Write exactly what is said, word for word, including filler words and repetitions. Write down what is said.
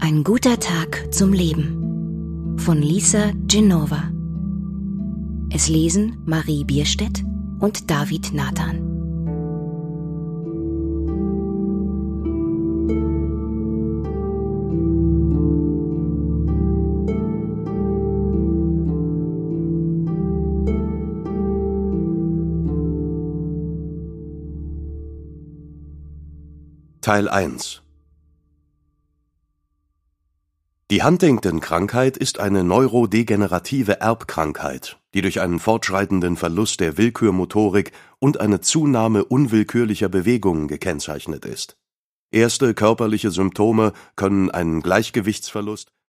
Ein guter Tag zum Leben von Lisa Genova. Es lesen Marie Bierstedt und David Nathan. Teil eins. Die Huntington-Krankheit ist eine neurodegenerative Erbkrankheit, die durch einen fortschreitenden Verlust der Willkürmotorik und eine Zunahme unwillkürlicher Bewegungen gekennzeichnet ist. Erste körperliche Symptome können einen Gleichgewichtsverlust